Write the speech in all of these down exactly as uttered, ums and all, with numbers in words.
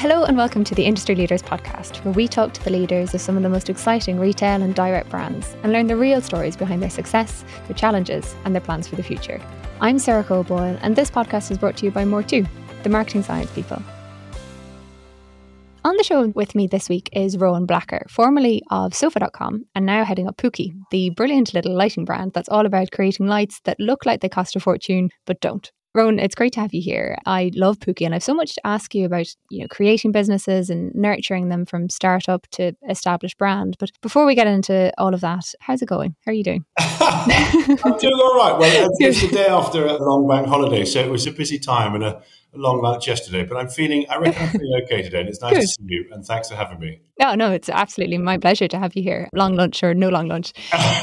Hello and welcome to the Industry Leaders podcast, where we talk to the leaders of some of the most exciting retail and direct brands and learn the real stories behind their success, their challenges and their plans for the future. I'm Sarah Cole-Boyle and this podcast is brought to you by More two, the marketing science people. On the show with me this week is Rowan Blacker, formerly of Sofa dot com and now heading up Pookie, the brilliant little lighting brand that's all about creating lights that look like they cost a fortune but don't. Rowan, it's great to have you here. I love Pookie and I have so much to ask you about, you know, creating businesses and nurturing them from startup to established brand. But before we get into all of that, how's it going? How are you doing? I'm doing all right. Well, it's the day after a long bank holiday, so it was a busy time and a, a long lunch yesterday. But I'm feeling, I reckon I'm feeling okay today. And it's nice Good. to see you. And thanks for having me. Oh, no, it's absolutely my pleasure to have you here. Long lunch or no long lunch.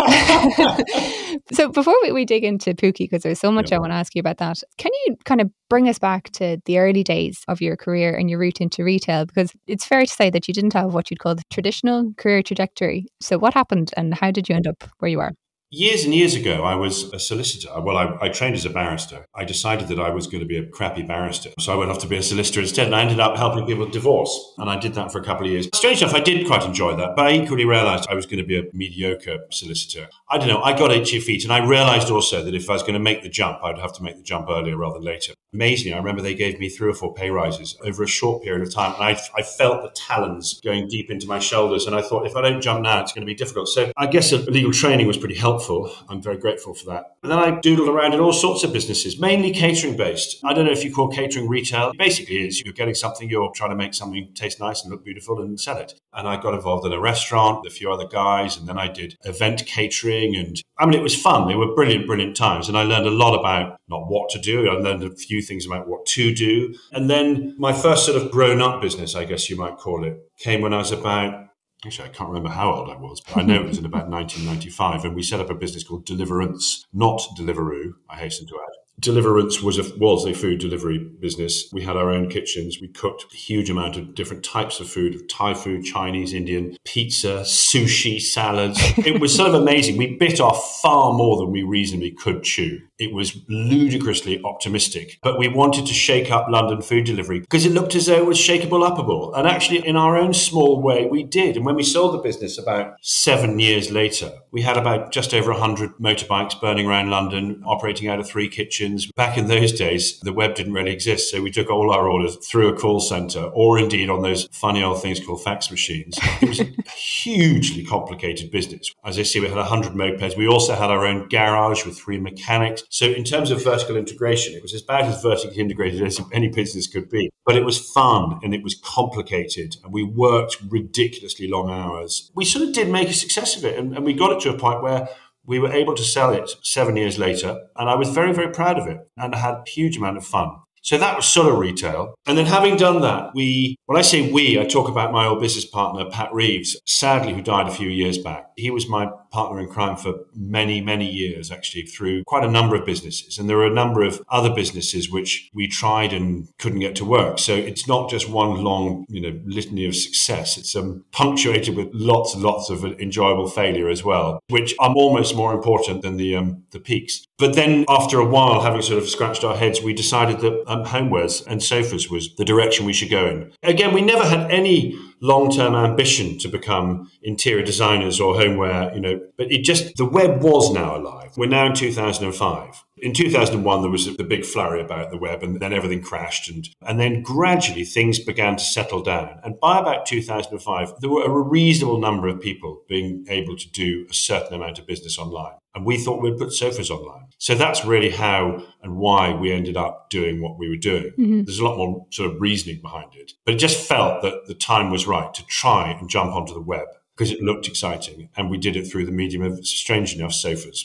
So before we, we dig into Pookie, because there's so much Yeah. I want to ask you about that, can you kind of bring us back to the early days of your career and your route into retail? Because it's fair to say that you didn't have what you'd call the traditional career trajectory. So what happened and how did you end up where you are? Years and years ago, I was a solicitor. Well, I, I trained as a barrister. I decided that I was going to be a crappy barrister. So I went off to be a solicitor instead, and I ended up helping people divorce. And I did that for a couple of years. Strange enough, I did quite enjoy that, but I equally realised I was going to be a mediocre solicitor. I don't know, I got itchy feet, and I realised also that if I was going to make the jump, I'd have to make the jump earlier rather than later. Amazingly, I remember they gave me three or four pay rises over a short period of time, and I, I felt the talons going deep into my shoulders, and I thought, if I don't jump now, it's going to be difficult. So I guess legal training was pretty helpful. I'm very grateful for that. And then I doodled around in all sorts of businesses, mainly catering based. I don't know if you call catering retail. It basically is you're getting something, you're trying to make something taste nice and look beautiful and sell it. And I got involved in a restaurant with a few other guys, and then I did event catering. And I mean, it was fun. They were brilliant, brilliant times. And I learned a lot about not what to do. I learned a few things about what to do. And then my first sort of grown up business, I guess you might call it, came when I was about Actually, I can't remember how old I was, but I know it was in about nineteen ninety-five, and we set up a business called Deliverance, not Deliveroo, I hasten to add. Deliverance was a, was a food delivery business. We had our own kitchens. We cooked a huge amount of different types of food, Thai food, Chinese, Indian, pizza, sushi, salads. It was sort of amazing. We bit off far more than we reasonably could chew. It was ludicrously optimistic, but we wanted to shake up London food delivery because it looked as though it was shakeable, uppable. And actually, in our own small way, we did. And when we sold the business about seven years later, we had about just over one hundred motorbikes burning around London, operating out of three kitchens. Back in those days, the web didn't really exist, so we took all our orders through a call centre, or indeed on those funny old things called fax machines. It was a hugely complicated business. As I say, we had one hundred mopeds. We also had our own garage with three mechanics. So in terms of vertical integration, it was about as vertically integrated as any business could be. But it was fun and it was complicated, and we worked ridiculously long hours. We sort of did make a success of it, and, and we got it to a point where we were able to sell it seven years later, and I was very, very proud of it and had a huge amount of fun. So that was sort of retail. And then having done that, we, when I say we, I talk about my old business partner, Pat Reeves, sadly, who died a few years back. He was my partner in crime for many, many years, actually, through quite a number of businesses. And there were a number of other businesses which we tried and couldn't get to work. So it's not just one long, you know, litany of success. It's um, punctuated with lots and lots of enjoyable failure as well, which are almost more important than the um, the peaks. But then after a while, having sort of scratched our heads, we decided that um, homewares and sofas was the direction we should go in. Again, we never had any long-term ambition to become interior designers or homeware, you know, but it just, the web was now alive. We're now in two thousand five. In two thousand one, there was the big flurry about the web, and then everything crashed. And, and then gradually things began to settle down. And by about two thousand five, there were a reasonable number of people being able to do a certain amount of business online. And we thought we'd put sofas online. So that's really how and why we ended up doing what we were doing. Mm-hmm. There's a lot more sort of reasoning behind it. But it just felt that the time was right to try and jump onto the web, because it looked exciting, and we did it through the medium of, strange enough, sofas.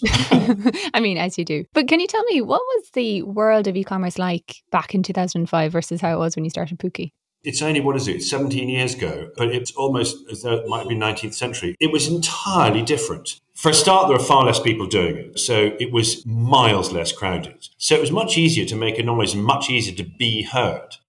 I mean, as you do. But can you tell me, what was the world of e-commerce like back in two thousand five versus how it was when you started Pookie? It's only, what is it, seventeen years ago, but it's almost as though it might have been nineteenth century. It was entirely different. For a start, there were far less people doing it, so it was miles less crowded. So it was much easier to make a noise and much easier to be heard.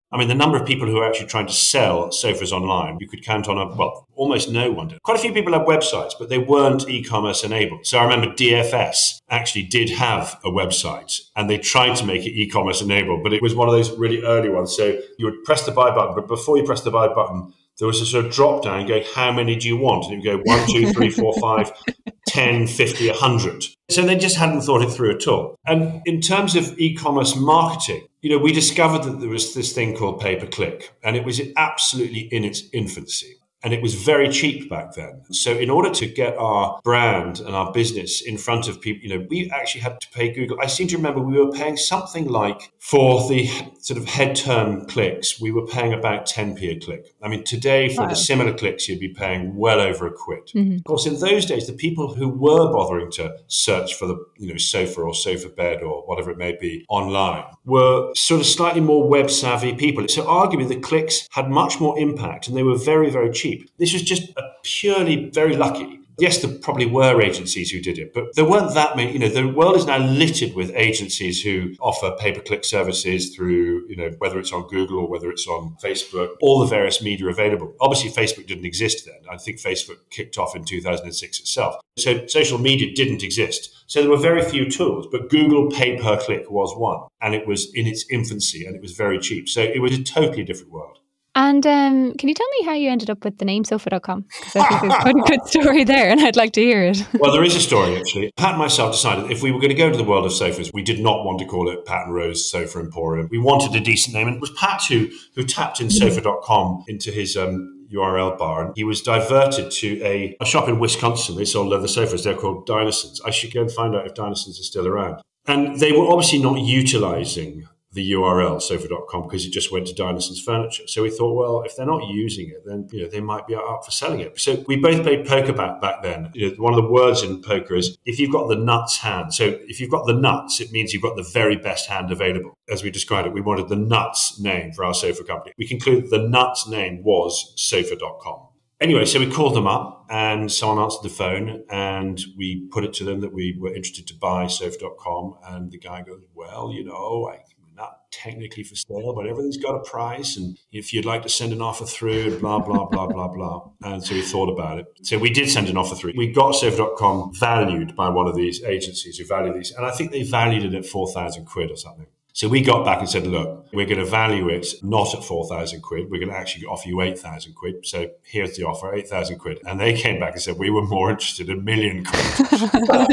I mean, the number of people who are actually trying to sell sofas online, you could count on, a well, almost no one did. Quite a few people have websites, but they weren't e-commerce enabled. So I remember D F S actually did have a website and they tried to make it e-commerce enabled, but it was one of those really early ones. So you would press the buy button, but before you press the buy button, there was a sort of drop down going, how many do you want? And it would go one, two, three, four, five, ten, fifty, one hundred. So they just hadn't thought it through at all. And in terms of e-commerce marketing, you know, we discovered that there was this thing called pay-per-click, and it was absolutely in its infancy. And it was very cheap back then. So in order to get our brand and our business in front of people, you know, we actually had to pay Google. I seem to remember we were paying something like, for the sort of head turn clicks, we were paying about ten p a click. I mean, today for wow. the similar clicks, you'd be paying well over a quid. Mm-hmm. Of course, in those days, the people who were bothering to search for the, you know, sofa or sofa bed or whatever it may be online were sort of slightly more web savvy people. So arguably the clicks had much more impact and they were very, very cheap. This was just a purely very lucky. Yes, there probably were agencies who did it, but there weren't that many. You know, the world is now littered with agencies who offer pay-per-click services through, you know, whether it's on Google or whether it's on Facebook, all the various media available. Obviously, Facebook didn't exist then. I think Facebook kicked off in two thousand six itself. So social media didn't exist. So there were very few tools, but Google pay-per-click was one, and it was in its infancy and it was very cheap. So it was a totally different world. And um, can you tell me how you ended up with the name sofa dot com? Because I think there's quite a good story there and I'd like to hear it. Well, there is a story, actually. Pat and myself decided if we were going to go into the world of sofas, we did not want to call it Pat and Rose Sofa Emporium. We wanted a decent name. And it was Pat who, who tapped in sofa dot com into his um, U R L bar. And he was diverted to a, a shop in Wisconsin. They sold leather sofas. They're called Dynasons. I should go and find out if Dynasons are still around. And they were obviously not utilizing the U R L sofa dot com because it just went to Dynason's Furniture. So we thought, well, if they're not using it, then you know they might be up for selling it. So we both played poker back back then. You know, one of the words in poker is if you've got the nuts hand. So if you've got the nuts, it means you've got the very best hand available. As we described it, we wanted the nuts name for our sofa company. We concluded the nuts name was sofa dot com. Anyway, so we called them up and someone answered the phone and we put it to them that we were interested to buy sofa dot com. And the guy goes, well, you know, I not technically for sale, but everything's got a price. And if you'd like to send an offer through, blah, blah, blah, blah, blah. And so we thought about it. So we did send an offer through. We got sofa dot com valued by one of these agencies who value these. And I think they valued it at four thousand quid or something. So we got back and said, look, we're going to value it not at four thousand quid. We're going to actually offer you eight thousand quid. So here's the offer, eight thousand quid. And they came back and said, we were more interested in a million quid.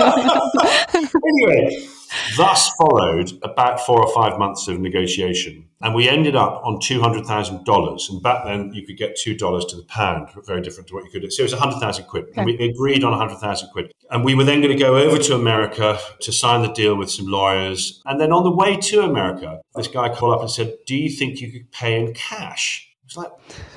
Anyway, thus followed about four or five months of negotiation. And we ended up on two hundred thousand dollars. And back then you could get two dollars to the pound, very different to what you could do. So it was one hundred thousand quid. Okay. And we agreed on one hundred thousand quid. And we were then going to go over to America to sign the deal with some lawyers. And then on the way to America, this guy called up and said, do you think you could pay in cash? I was like,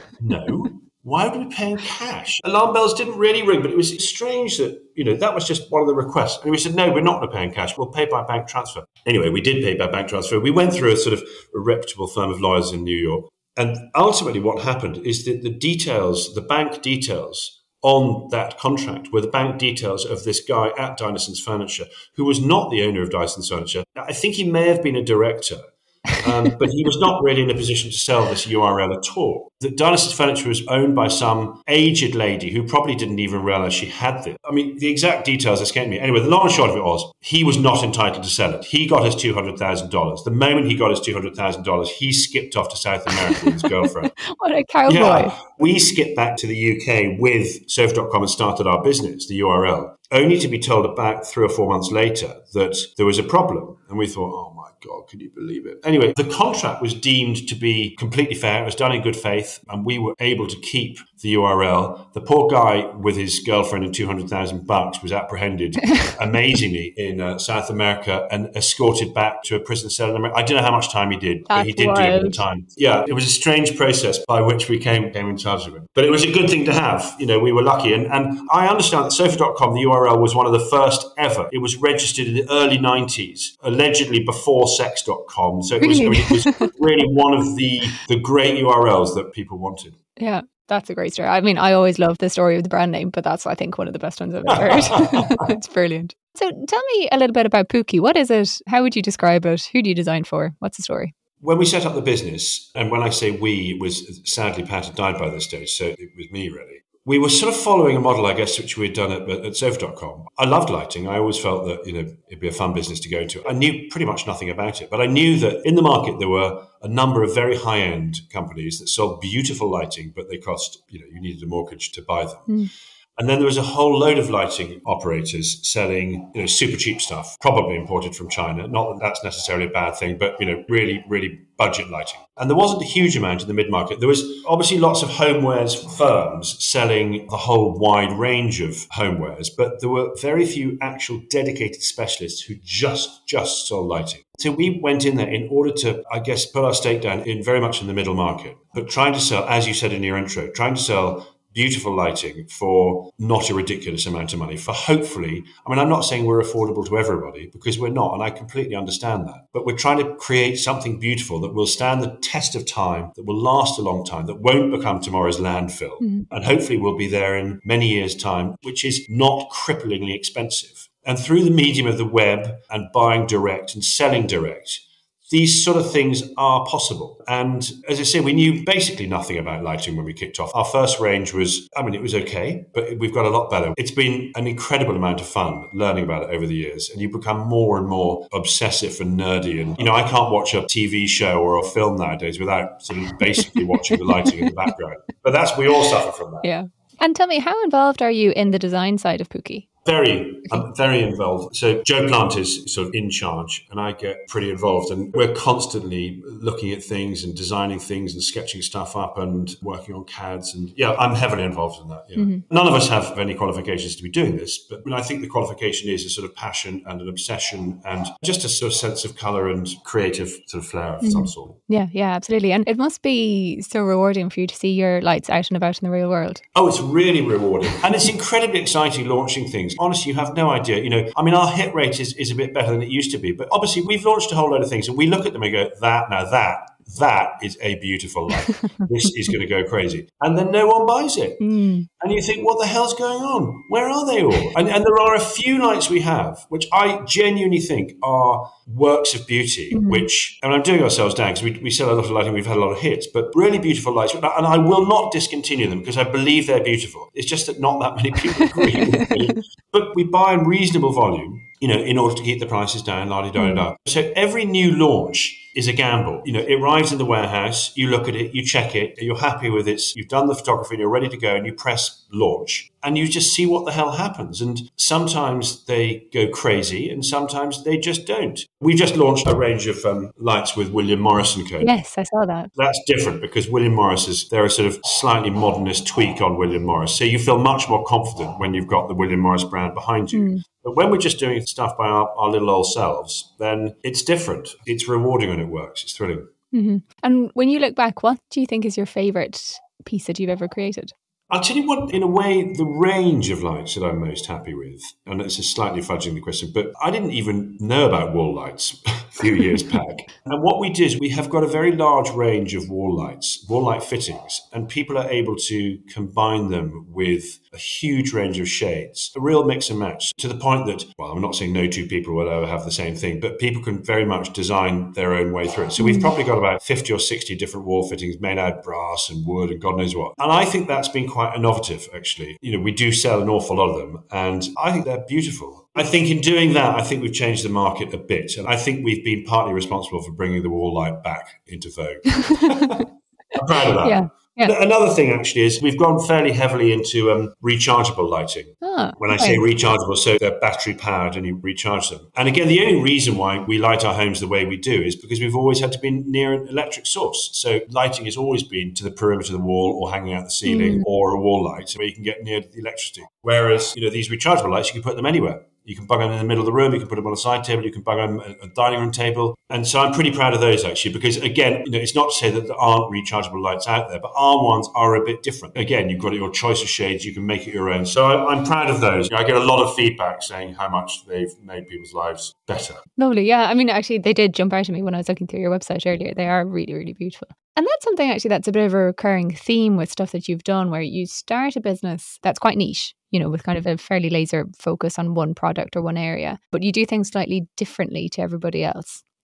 no. Why would we pay in cash? Alarm bells didn't really ring, but it was strange that, you know, that was just one of the requests. And we said, no, we're not going to pay in cash. We'll pay by bank transfer. Anyway, we did pay by bank transfer. We went through a sort of a reputable firm of lawyers in New York. And ultimately what happened is that the details, the bank details on that contract were the bank details of this guy at Dynason's Furniture, who was not the owner of Dynason's Furniture. I think he may have been a director. um, but he was not really in a position to sell this U R L at all. The Dynason's Furniture was owned by some aged lady who probably didn't even realize she had this. I mean, the exact details escaped me. Anyway, the long and short of it was, he was not entitled to sell it. He got his two hundred thousand dollars. The moment he got his two hundred thousand dollars, he skipped off to South America with his girlfriend. What a cowboy. Yeah, we skipped back to the U K with sofa dot com and started our business, the U R L, only to be told about three or four months later that there was a problem. And we thought, oh my God, can you believe it? Anyway, the contract was deemed to be completely fair. It was done in good faith, and we were able to keep the U R L. The poor guy with his girlfriend and two hundred thousand bucks was apprehended amazingly in uh, South America and escorted back to a prison cell in America. I don't know how much time he did, but That's he did wild. do it at the time. Yeah, it was a strange process by which we came, came in charge of it. But it was a good thing to have. You know, we were lucky. And, and I understand that sofa dot com, the U R L, was one of the first ever. It was registered in the early nineties, allegedly before sex dot com. So it was, I mean, it was really one of the, the great U R Ls that people wanted. Yeah. That's a great story. I mean, I always love the story of the brand name, but that's, I think, one of the best ones I've ever heard. It's brilliant. So tell me a little bit about Pookie. What is it? How would you describe it? Who do you design for? What's the story? When we set up the business, and when I say we, it was sadly Pat had died by this stage, so it was me really. We were sort of following a model, I guess, which we had done at, at sofa dot com. I loved lighting. I always felt that, you know, it'd be a fun business to go into. I knew pretty much nothing about it, but I knew that in the market there were a number of very high-end companies that sold beautiful lighting, but they cost, you know, you needed a mortgage to buy them. Mm. And then there was a whole load of lighting operators selling, you know, super cheap stuff, probably imported from China. Not that that's necessarily a bad thing, but, you know, really, really budget lighting. And there wasn't a huge amount in the mid-market. There was obviously lots of homewares firms selling the whole wide range of homewares, but there were very few actual dedicated specialists who just, just sold lighting. So we went in there in order to, I guess, put our stake down in very much in the middle market, but trying to sell, as you said in your intro, trying to sell beautiful lighting for not a ridiculous amount of money, for hopefully, I mean, I'm not saying we're affordable to everybody because we're not, and I completely understand that, but we're trying to create something beautiful that will stand the test of time, that will last a long time, that won't become tomorrow's landfill, mm-hmm. and hopefully will be there in many years' time, which is not cripplingly expensive. And through the medium of the web and buying direct and selling direct, these sort of things are possible. And as I say, we knew basically nothing about lighting when we kicked off. Our first range was, I mean, it was okay, but we've got a lot better. It's been an incredible amount of fun learning about it over the years. And you become more and more obsessive and nerdy. And, you know, I can't watch a T V show or a film nowadays without sort of basically watching the lighting in the background. But that's, we all suffer from that. Yeah. And tell me, how involved are you in the design side of Pookie? Very, I'm very involved. So Joe Plant is sort of in charge and I get pretty involved, and we're constantly looking at things and designing things and sketching stuff up and working on C A Ds. And yeah, I'm heavily involved in that. Yeah. Mm-hmm. None of us have any qualifications to be doing this, but I, mean, I think the qualification is a sort of passion and an obsession and just a sort of sense of colour and creative sort of flair of mm-hmm. some sort. Yeah, yeah, absolutely. And it must be so rewarding for you to see your lights out and about in the real world. Oh, it's really rewarding. And it's incredibly exciting launching things. Honestly, you have no idea. You know, I mean, our hit rate is, is a bit better than it used to be. But obviously, we've launched a whole load of things and we look at them and go, that, now that, that is a beautiful light. This is going to go crazy. And then no one buys it. Mm. And you think, what the hell's going on? Where are they all? And, and there are a few lights we have, which I genuinely think are works of beauty, mm-hmm. which, and I'm doing ourselves down because we, we sell a lot of lighting, we've had a lot of hits, but really beautiful lights. And I will not discontinue them because I believe they're beautiful. It's just that not that many people agree with me. But we buy in reasonable volume, you know, in order to keep the prices down, la-di-da-da-da. So every new launch is a gamble. You know, it arrives in the warehouse, you look at it, you check it, you're happy with it, you've done the photography and you're ready to go and you press launch and you just see what the hell happens. And sometimes they go crazy and sometimes they just don't. We just launched a range of um, lights with William Morris and Co. Yes, I saw that. That's different because William Morris is, they're a sort of slightly modernist tweak on William Morris. So you feel much more confident when you've got the William Morris brand behind you. Mm. But when we're just doing stuff by our, our little old selves, then it's different. It's rewarding when it works. It's thrilling. Mm-hmm. And when you look back, what do you think is your favourite piece that you've ever created? I'll tell you what, in a way, the range of lights that I'm most happy with, and this is slightly fudging the question, but I didn't even know about wall lights a few years back. And what we did is we have got a very large range of wall lights, wall light fittings, and people are able to combine them with a huge range of shades, a real mix and match, to the point that, well, I'm not saying no two people will ever have the same thing, but people can very much design their own way through it. So we've probably got about fifty or sixty different wall fittings made out of brass and wood and God knows what. And I think that's been quite innovative, actually. You know, we do sell an awful lot of them, and I think they're beautiful. I think in doing that, I think we've changed the market a bit, and I think we've been partly responsible for bringing the wall light back into vogue. I'm proud of that. Yeah. Yeah. Another thing, actually, is we've gone fairly heavily into um, rechargeable lighting. Ah, when I say rechargeable, so they're battery powered and you recharge them. And again, the only reason why we light our homes the way we do is because we've always had to be near an electric source. So lighting has always been to the perimeter of the wall or hanging out the ceiling mm. or a wall light where you can get near the electricity. Whereas, you know, these rechargeable lights, you can put them anywhere. You can bung them in the middle of the room, you can put them on a side table, you can bung them on a dining room table. And so I'm pretty proud of those, actually, because, again, you know, it's not to say that there aren't rechargeable lights out there, but our ones are a bit different. Again, you've got your choice of shades, you can make it your own. So I'm proud of those. I get a lot of feedback saying how much they've made people's lives better. Lovely, yeah. I mean, actually, they did jump out at me when I was looking through your website earlier. They are really, really beautiful. And that's something, actually, that's a bit of a recurring theme with stuff that you've done, where you start a business that's quite niche, you know, with kind of a fairly laser focus on one product or one area, but you do things slightly differently to everybody else.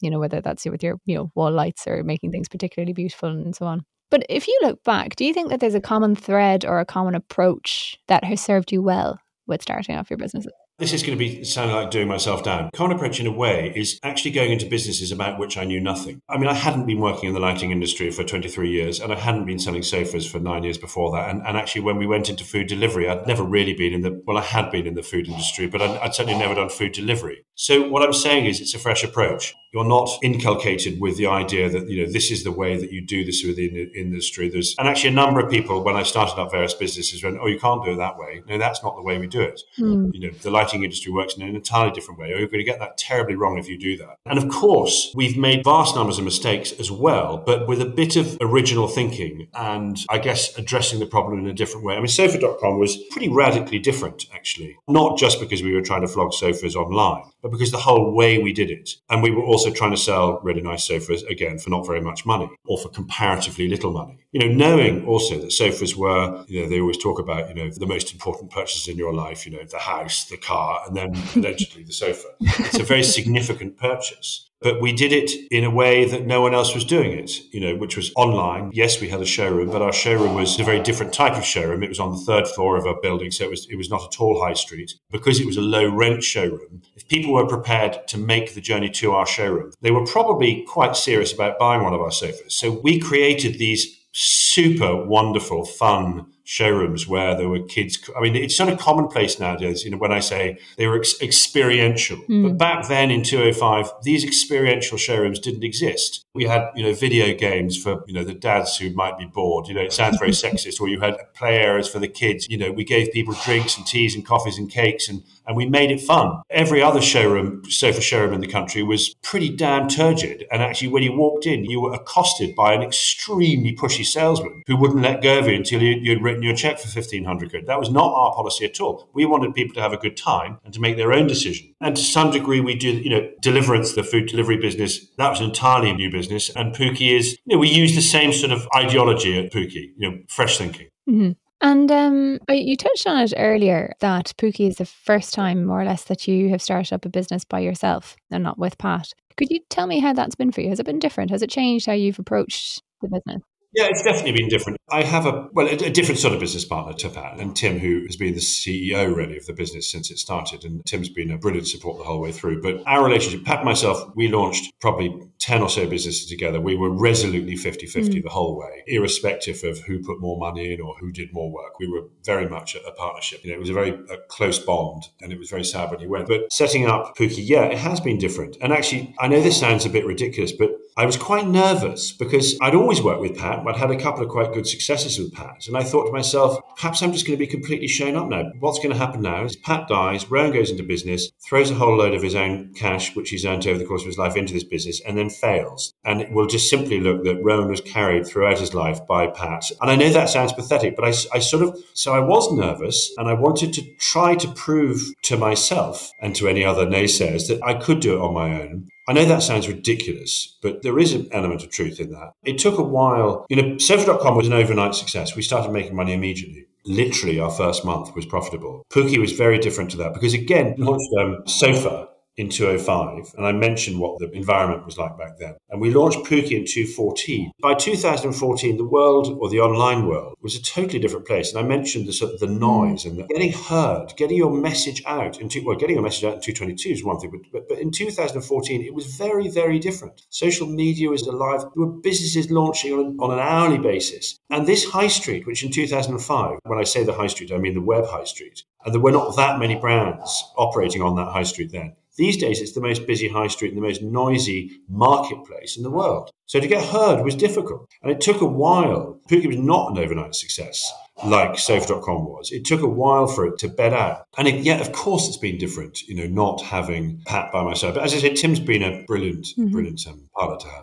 you know, whether that's with your, you know, wall lights or making things particularly beautiful and so on. But if you look back, do you think that there's a common thread or a common approach that has served you well with starting off your businesses? This is going to be sounding like doing myself down. Common approach, in a way, is actually going into businesses about which I knew nothing. I mean, I hadn't been working in the lighting industry for twenty-three years, and I hadn't been selling sofas for nine years before that. And, and actually, when we went into food delivery, I'd never really been in the, well, I had been in the food industry, but I'd, I'd certainly never done food delivery. So what I'm saying is it's a fresh approach. You're not inculcated with the idea that, you know, this is the way that you do this within the industry. There's, and actually a number of people, when I started up various businesses, went, oh, you can't do it that way. No, that's not the way we do it. Mm. You know, the lighting industry works in an entirely different way. Or you're going to get that terribly wrong if you do that. And of course, we've made vast numbers of mistakes as well, but with a bit of original thinking and I guess addressing the problem in a different way. I mean, sofa dot com was pretty radically different, actually, not just because we were trying to flog sofas online, but because the whole way we did it. And we were also trying to sell really nice sofas, again, for not very much money or for comparatively little money. You know, knowing also that sofas were, you know, they always talk about, you know, the most important purchases in your life, you know, the house, the car, and then allegedly the sofa. It's a very significant purchase. But we did it in a way that no one else was doing it, you know, which was online. Yes, we had a showroom, but our showroom was a very different type of showroom. It was on the third floor of a building, so it was it was not at all high street. Because it was a low rent showroom, if people were prepared to make the journey to our showroom, they were probably quite serious about buying one of our sofas. So we created these super wonderful, fun showrooms where there were kids. I mean, it's sort of commonplace nowadays, you know, when I say they were ex- experiential. Mm. But back then in two oh five, these experiential showrooms didn't exist. We had, you know, video games for, you know, the dads who might be bored. You know, it sounds very sexist. Or you had play areas for the kids. You know, we gave people drinks and teas and coffees and cakes and and we made it fun. Every other showroom, sofa showroom in the country was pretty damn turgid. And actually, when you walked in, you were accosted by an extremely pushy salesman who wouldn't let go of you until you, you'd written your check for fifteen hundred quid. That was not our policy at all. We wanted people to have a good time and to make their own decision. And to some degree, we did, you know, Deliverance, the food delivery business, that was entirely a new business. And Pookie is, you know, we use the same sort of ideology at Pookie, you know, fresh thinking. Mm-hmm. And um, you touched on it earlier that Pookie is the first time, more or less, that you have started up a business by yourself and not with Pat. Could you tell me how that's been for you? Has it been different? Has it changed how you've approached the business? Yeah, it's definitely been different. I have a, well, a, a different sort of business partner to Pat, and Tim, who has been the C E O really of the business since it started. And Tim's been a brilliant support the whole way through. But our relationship, Pat and myself, we launched probably ten or so businesses together. We were resolutely fifty-fifty mm. the whole way, irrespective of who put more money in or who did more work. We were very much a, a partnership. You know, it was a very a close bond, and it was very sad when he went. But setting up Pookie, yeah, it has been different. And actually, I know this sounds a bit ridiculous, but I was quite nervous because I'd always worked with Pat. I'd had a couple of quite good successes with Pat. And I thought to myself, perhaps I'm just going to be completely shown up now. What's going to happen now is Pat dies, Rowan goes into business, throws a whole load of his own cash, which he's earned over the course of his life, into this business, and then fails. And it will just simply look that Rowan was carried throughout his life by Pat. And I know that sounds pathetic, but I, I sort of, so I was nervous and I wanted to try to prove to myself and to any other naysayers that I could do it on my own. I know that sounds ridiculous, but there is an element of truth in that. It took a while. You know, sofa dot com was an overnight success. We started making money immediately. Literally, our first month was profitable. Pookie was very different to that because, again, we launched um, Sofa in two oh five, and I mentioned what the environment was like back then. And we launched Pookie in two fourteen. By two thousand fourteen, the world, or the online world, was a totally different place. And I mentioned the sort of the noise and the getting heard, getting your message out. In two, well, getting your message out in two twenty-two is one thing, but, but, but in two thousand fourteen, it was very, very different. Social media was alive. There were businesses launching on, on an hourly basis. And this high street, which in two thousand five, when I say the high street, I mean the web high street, and there were not that many brands operating on that high street then. These days, it's the most busy high street and the most noisy marketplace in the world. So to get heard was difficult. And it took a while. Pookie was not an overnight success like sofa dot com was. It took a while for it to bed out. And it, yeah, of course, it's been different, you know, not having Pat by my side. But as I said, Tim's been a brilliant, mm-hmm. brilliant um, partner to have.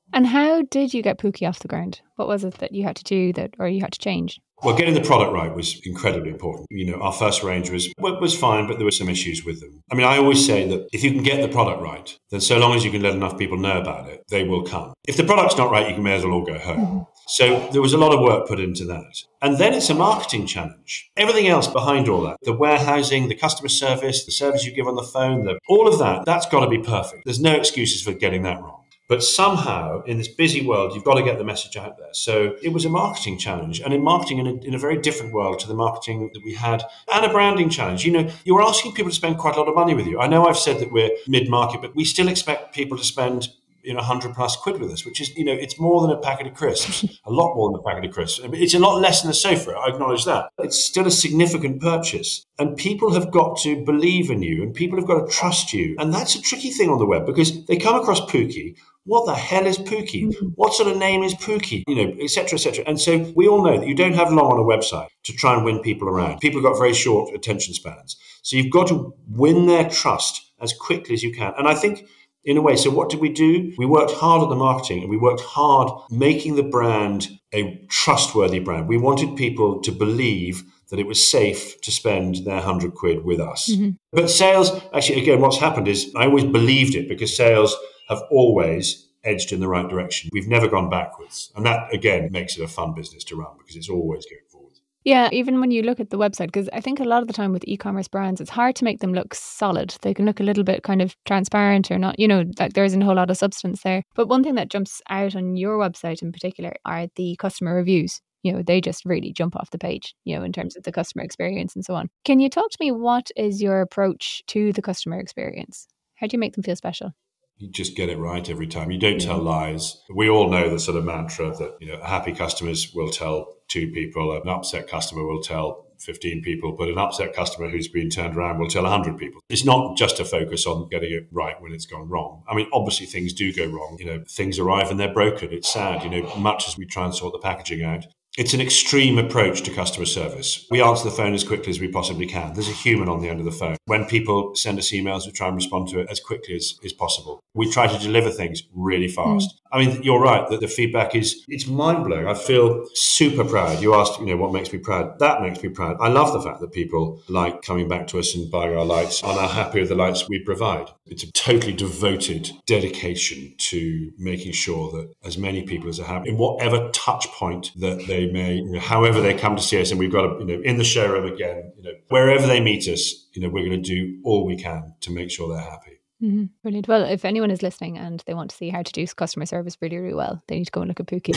And how did you get Pookie off the ground? What was it that you had to do that, or you had to change? Well, getting the product right was incredibly important. You know, our first range was was fine, but there were some issues with them. I mean, I always say that if you can get the product right, then so long as you can let enough people know about it, they will come. If the product's not right, you can may as well all go home. Mm-hmm. So there was a lot of work put into that. And then it's a marketing challenge. Everything else behind all that, the warehousing, the customer service, the service you give on the phone, the, all of that, that's got to be perfect. There's no excuses for getting that wrong. But somehow, in this busy world, you've got to get the message out there. So it was a marketing challenge, and in marketing in a, in a very different world to the marketing that we had, and a branding challenge. You know, you're asking people to spend quite a lot of money with you. I know I've said that we're mid-market, but we still expect people to spend, you know, one hundred plus quid with us, which is, you know, it's more than a packet of crisps, a lot more than a packet of crisps. It's a lot less than a sofa, I acknowledge that. It's still a significant purchase. And people have got to believe in you, and people have got to trust you. And that's a tricky thing on the web, because they come across Pookie. What the hell is Pookie? Mm-hmm. What sort of name is Pookie? You know, et cetera, et cetera. And so we all know that you don't have long on a website to try and win people around. People have got very short attention spans. So you've got to win their trust as quickly as you can. And I think, in a way, so what did we do? We worked hard at the marketing, and we worked hard making the brand a trustworthy brand. We wanted people to believe that it was safe to spend their hundred quid with us. Mm-hmm. But sales, actually, again, what's happened is I always believed it, because sales have always edged in the right direction. We've never gone backwards. And that, again, makes it a fun business to run, because it's always going forward. Yeah, even when you look at the website, because I think a lot of the time with e-commerce brands, it's hard to make them look solid. They can look a little bit kind of transparent or not, you know, like there isn't a whole lot of substance there. But one thing that jumps out on your website in particular are the customer reviews. You know, they just really jump off the page, you know, in terms of the customer experience and so on. Can you talk to me, what is your approach to the customer experience? How do you make them feel special? You just get it right every time. You don't tell lies. We all know the sort of mantra that, you know, happy customers will tell two people, an upset customer will tell fifteen people, but an upset customer who's been turned around will tell one hundred people. It's not just a focus on getting it right when it's gone wrong. I mean, obviously things do go wrong. You know, things arrive and they're broken. It's sad, you know, much as we try and sort the packaging out. It's an extreme approach to customer service. We answer the phone as quickly as we possibly can. There's a human on the end of the phone. When people send us emails, we try and respond to it as quickly as, as possible. We try to deliver things really fast. Mm. I mean, you're right that the feedback is, it's mind-blowing. I feel super proud. You asked, you know, what makes me proud? That makes me proud. I love the fact that people like coming back to us and buying our lights and are happy with the lights we provide. It's a totally devoted dedication to making sure that as many people as are happy in whatever touch point that they may, you know, however they come to see us, and we've got a, you know, in the showroom again, you know, wherever they meet us, you know, we're going to do all we can to make sure they're happy. Mm-hmm. Brilliant. Well, if anyone is listening and they want to see how to do customer service really, really well, they need to go and look at Pookie.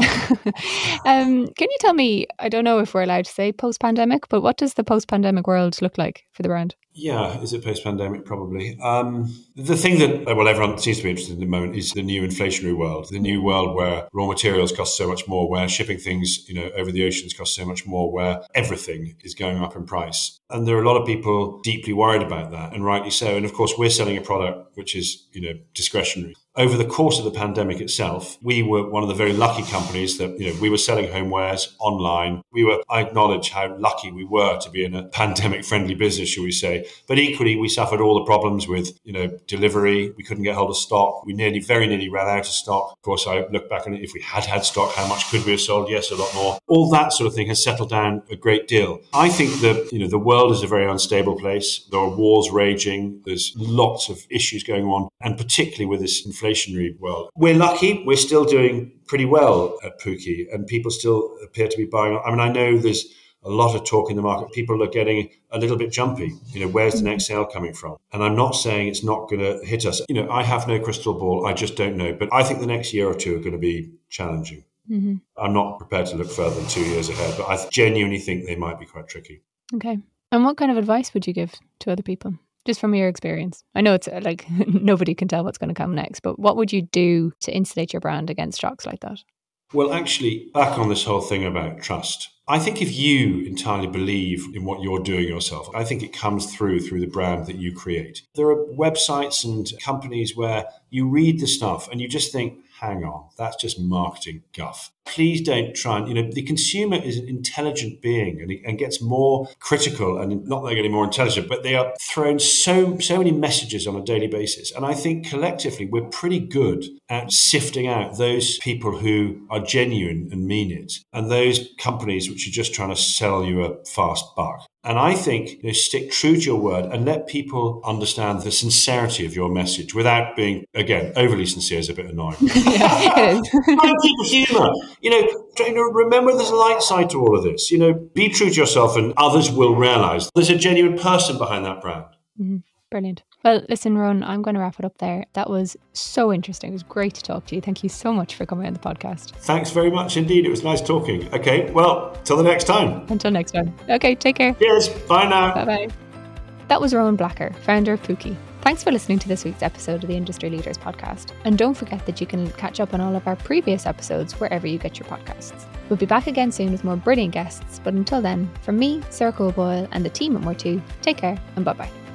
um, can you tell me, I don't know if we're allowed to say post-pandemic, but what does the post-pandemic world look like for the brand? Yeah, is it post-pandemic? Probably. Um, the thing that, well, everyone seems to be interested in at the moment is the new inflationary world, the new world where raw materials cost so much more, where shipping things, you know, over the oceans cost so much more, where everything is going up in price. And there are a lot of people deeply worried about that, and rightly so. And of course, we're selling a product which is, you know, discretionary. Over the course of the pandemic itself, we were one of the very lucky companies that, you know, we were selling homewares online. We were, I acknowledge how lucky we were to be in a pandemic-friendly business, shall we say. But equally, we suffered all the problems with, you know, delivery. We couldn't get hold of stock. We nearly, very nearly ran out of stock. Of course, I look back on it. If we had had stock, how much could we have sold? Yes, a lot more. All that sort of thing has settled down a great deal. I think that, you know, the world is a very unstable place. There are wars raging. There's lots of issues going on, and particularly with this inflationary world. We're lucky. We're still doing pretty well at Pookie, and people still appear to be buying. I mean, I know there's a lot of talk in the market. People are getting a little bit jumpy. You know, where's the next sale coming from? And I'm not saying it's not going to hit us. You know, I have no crystal ball. I just don't know. But I think the next year or two are going to be challenging. Mm-hmm. I'm not prepared to look further than two years ahead, but I genuinely think they might be quite tricky. Okay. And what kind of advice would you give to other people? Just from your experience. I know it's uh, like nobody can tell what's going to come next, but what would you do to insulate your brand against shocks like that? Well, actually, back on this whole thing about trust, I think if you entirely believe in what you're doing yourself, I think it comes through through the brand that you create. There are websites and companies where you read the stuff and you just think, hang on, that's just marketing guff. please don't try and, you know, the consumer is an intelligent being and, and gets more critical, and not that they're getting more intelligent, but they are thrown so, so many messages on a daily basis. And I think collectively we're pretty good at sifting out those people who are genuine and mean it, and those companies which are just trying to sell you a fast buck. And I think, you know, stick true to your word and let people understand the sincerity of your message without being, again, overly sincere is a bit annoying. Yeah, it is. Try and keep humour. You know, try, you know, remember there's a light side to all of this. You know, be true to yourself and others will realise there's a genuine person behind that brand. Mm-hmm. Brilliant. Well, listen, Rowan, I'm going to wrap it up there. That was so interesting. It was great to talk to you. Thank you so much for coming on the podcast. Thanks very much indeed. It was nice talking. Okay, well, till the next time. Until next time. Okay, take care. Cheers. Bye now. Bye-bye. That was Rowan Blacker, founder of Pookie. Thanks for listening to this week's episode of the Industry Leaders Podcast. And don't forget that you can catch up on all of our previous episodes wherever you get your podcasts. We'll be back again soon with more brilliant guests. But until then, from me, Sarah Cole Boyle, and the team at More two, take care and bye-bye.